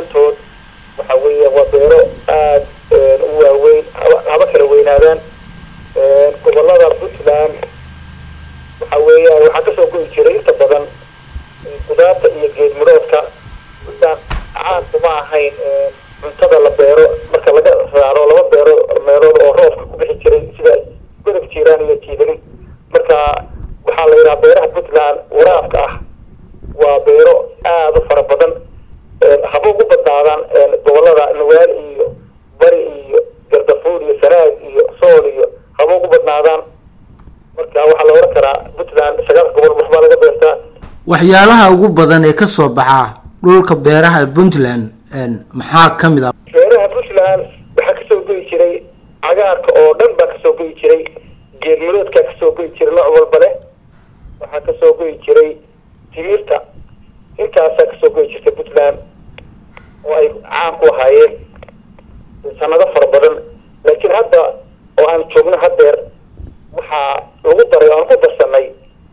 dhammaantood waxa weeye waa beero aad u waaweyn haba kala weynaadaan gobolada Puntland waxa weeyaan waxaa kasoo go'i jiray inta badan qudaarta iyo geed miroodka intaan caan kuma ahayn cuntada la beero marka laga saaro laba beero meelood oo roobka ku bixi jiray sida gobolka Jiiraan iyo Jiidari marka waxaa la yiraahdaa beeraha Puntland waraabka ah waa beero aad u fara badan haba ugu badnaadaan gobolada Nugaal iyo Bari iyo Gardafuur iyo Sanaag iyo Sool iyo haba ugu badnaadaan marka waxaa la oran karaa Puntland sagaal gobol waxba laga beertaa waxyaalaha ugu badan ee ka soo baxa dhulka beeraha ee Puntland maxaa kamid ah beeraha Puntland waxa ka soo go'i jiray cagaarka oo dhan baa ka soo go'i jiray geed miroodka ka soo go'i jiray nooc walba leh waxa ka soo go'i jiray timirta intaas ka soo go'i jirtay Puntland oo ay caan ku hayeen sanado fara badan laakiin hadda oo aan joogno hadeer waxa lagu daray aan ku darsanay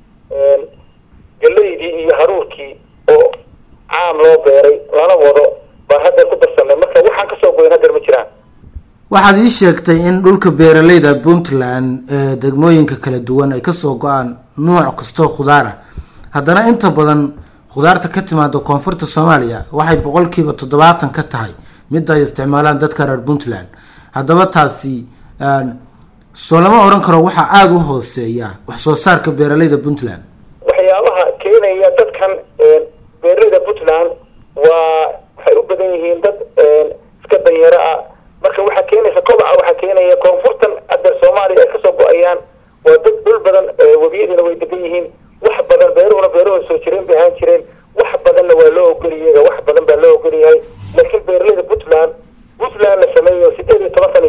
galeydii iyo haruurkii oo caam loo beeray lana wado baa hadda ku darsanay marka waxaan ka soo goyn hadeer ma jiraan waxaad ii sheegtay in dhulka beeralayda Puntland degmooyinka kala duwan ay ka soo go'aan nooc kasta oo khudaar ah haddana inta badan khudaarta ka timaada koonfurta Soomaaliya waxay 70% ka tahay mid ay isticmaalaan dadka reer Puntland haddaba taasi soo lama oran karo waxa aad u hooseeya wax soo saarka beeralayda Puntland waxyaabaha keenaya dadkan beeralayda Puntland waxay u badan yihiin dad iska danyaro ah marka waxa keenaysa kobaca waxa keenaya koonfurtan adeer Soomaaliya ay ka soo go'ayaan waa dad dhul badan wabiyadina way degan yihiin wax badan beeruhu soo jireen bay ahaan jireen wax badanna waa loo ogoliyay wax badan baa loo ogoliyay laakiin beeralayda Puntland la sameeyo 18 sano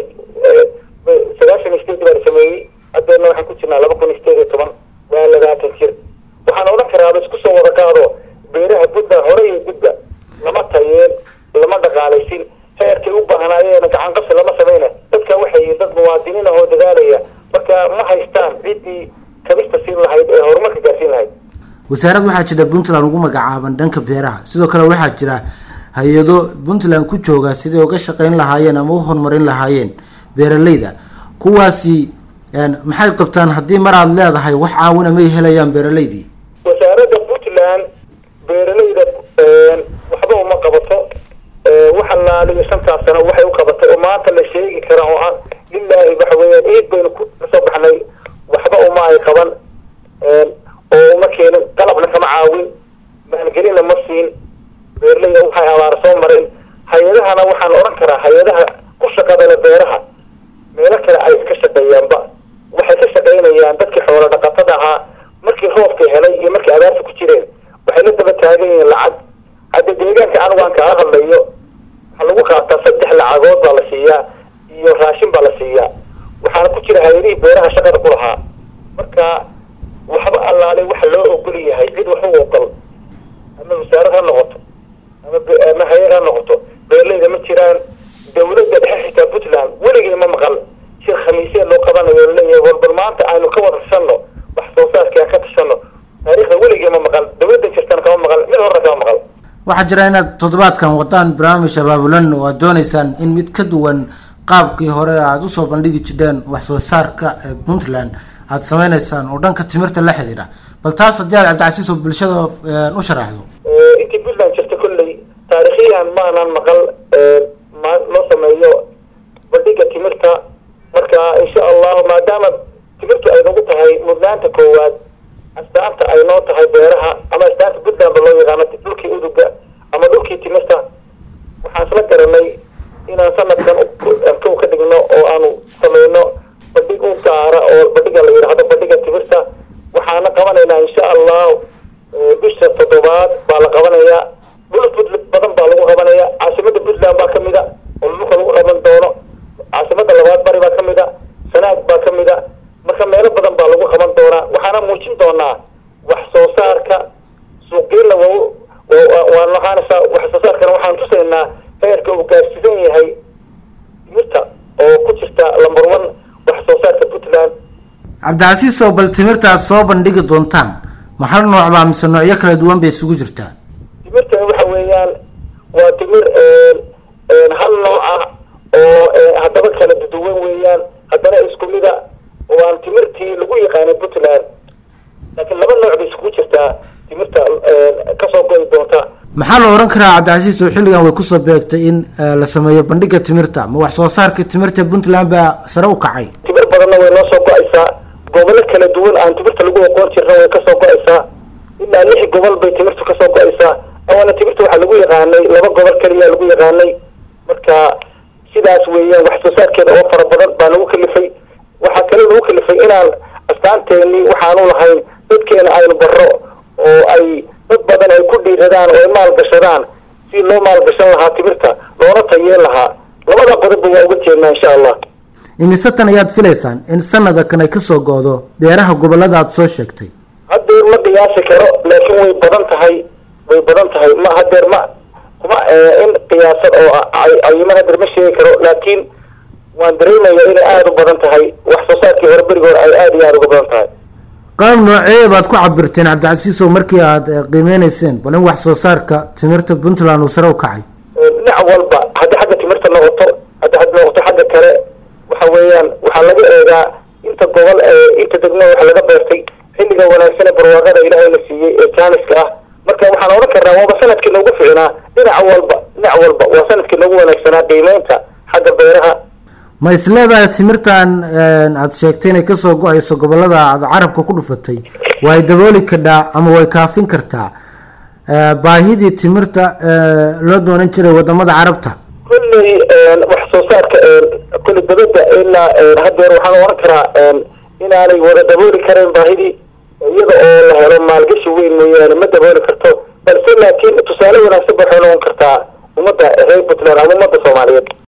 98 baa sameeyay adeerna waxaan ku jirnaa 2018 waa la raatan jir waxaan oran karaa isku soo wada qaado beeraha Puntland hore iyo gudba lama tayeen lama dhaqaalaysin heerkii u baahnaayeen gacan qabsi lama sameeyna dadka waxay dad muwaadiniin ah oo dadaalaya marka ma haystaan cidii kabista siin lahayd ee horumarka gaarsiin lahayd wasaaradda waxaa jira Puntland ugu magacaaban dhanka beeraha sidoo kale waxaa jira hay'ado Puntland ku jooga sidoo uga shaqeyn lahaayeen ama u horumarin lahaayeen beeralayda kuwaasi maxay qabtaan haddii mar aad leedahay wax caawina ma helayaan beeralaydii wasaaradda Puntland beeralayda waxba uma qabato waxa la leeyahay shantaas sano waxay u qabatay oo maanta la sheegi karo oo aan lillahi waxa weeyaan eed baynu ku soo baxnay waxba uma ay qaban oo ma keenin qalabna kama caawin maalgelina ma siin beeralayda waxay abaar soo mareen hay'adahana waxaan oran karaa hay'adaha ku shaqada leh beeraha meelo kale ay ka shaqeeyaanba waxay ka shaqeynayaan dadkii xoolo dhaqatada ahaa markii roobka helay iyo markii abaarta ku jireen waxay la daba taagan yihiin lacag hadda deegaanka anigu aan kala hadlayo waxa lagu qaataa 3 lacagood baa la siiyaa iyo raashin baa la siiyaa waxaana ku jira hay'adihii beeraha shaqada ku lahaa marka waxba allaale waxa loo ogol yahay cid wax u ogol ama wasaaradda noqoto ama hay'adda noqoto beeralayda ma jiraan dawladda dhexe xitaa Puntland weligeed ma maqal shir khamiisyo loo qabanayo leeyahay walbal maanta aynu ka wada tashanno wax soo saarka ka tashanno taariikhda weligeed ma maqal dawladda jirtana kama maqal mid hore kama maqal waxaa jira inaad toddobaadkan wadaan barnaamij abaabulan oo aad doonaysaan in mid ka duwan qaabkii hore aad u soo bandhigi jireen wax soo saarka Puntland aad sameeynaysan oo dhanka timirta la xiriira bal taas haddii aad Cabdicasiis oo bulshada u sharaxdo intii Puntland jirta kulley taariikhiyan maanan maqal ma loo sameeyo bandhiga timirta marka insha Allah maadaama timirtu ay nagu tahay mudnaanta koowaad astaanta ay noo tahay beeraha ama astaanta Puntland loo yaqaan dhulkii uduga ama dhulkii timirta waxaan isla garanay inaan sanadkan ku ka dhigno oo aanu sameeyno bandhig u gaara oo bandhiga la yiraahdo bandhiga timirta waxaana qabanaynaa insha Allah bisha 7 baa la qabanayaa dhul badan baa lagu qabanayaa caasimada Puntland baa kamida oo lagu qaban doono caasimada labaad Bari baa kamida Sanaag baa kamida marka meelo badan baa lagu qaban doonaa waxaana muujin doonaa wax soo saarka suuqyada waa noqonaysa wax soo saarkana waxaan tusaynaa heerka uu gaarsiisan yahay timirta oo ku jirta lambar 1 wax soo saarka Puntland Cabdicasiis oo bal timirta aad soo bandhigi doontaan maxal nooc baa mise noocyo kala duwan bay isugu jirtaa timirta waxa weeyaan waa timir hal nooc ah oo haddaba kala duwan weeyaan, haddana isku mida waan timirtii lagu yaqaanay Puntland, laakiin laba nooc bay isku jirtaa timirta kasoo go'i doonta. maxaa la oran karaa Cabdicasiis oo xilligan way kusoo beegtay in la sameeyo bandhiga timirta ma wax soo saarka timirta Puntland baa sare u kacay? timir badanna way noo soo go'aysaa, gobollo kala duwan aan timirta lagu aqoon jirna way kasoo go'aysaa, ilaa 6 gobol bay timirtu kasoo go'aysaa. awalna timirta waxaa lagu yaqaanay 2 gobol kaliya lagu yaqaanay, marka sidaas weeyaan wax soo saarkeeda oo fara badan baa lagu kalifay. waxaa kale lagu kalifay inaan astaanteeni waxaanu lahayn dadkeena aynu barro oo ay dad badan ay ku dhiiradaan oo ay maalgashadaan si loo maalgashan lahaa timirta loona tayeen lahaa. labada qodobba waa uga jeednaa insha allah. imise tan ayaad filaysaan in sanadkan ay kasoo go'do beeraha gobolada aad soo sheegtay? haddeer ma qiyaasi karo, laakiin way badan tahay ma haddeer ma kuma in qiyaasan oo ayima haddeer ma sheegi karo, laakiin waan dareemayaa inay aada u badan tahay. wax soo saarkii hore berigood ay aada iyo aada uga badan tahay. qaab noocee baad ku cabirteen Cabdicasiis oo markii aad qiimeynayseen bal in wax soo saarka timirta Puntland uu sare u kacay? dhinac walba hadda xagga timirta noqoto xagga kale waxa weeyaan waxaa laga eegaa inta gobol inta degmo waxa laga beertay xilliga wanaagsan ee barwaaqada ilaahay la siiyey ee jaaniska ah. marka waxaan oran karnaa waaba sanadkii noogu fiicnaa dhinac walba waa sanadkii noogu wanaagsanaa qiimeynta xagga beeraha. ma isleedahay timirtan aad sheegtay inay kasoo go'ayso gobolada aad carabka ku dhufatay way dabooli kadhaa ama way kaafin kartaa baahidii timirta loo doonan jiray wadamada carabta? kulley wax soo saarka kulli dabadda ilaa haddeer waxaan oran karaa inaanay wada dabooli karayn baahidii, iyada oo la helo maalgashi weyn mooyaane ma dabooli karto. balse laakiin tusaale wanaagsan waxay noqon kartaa ummadda reer Puntland ama ummadda Soomaaliyeed.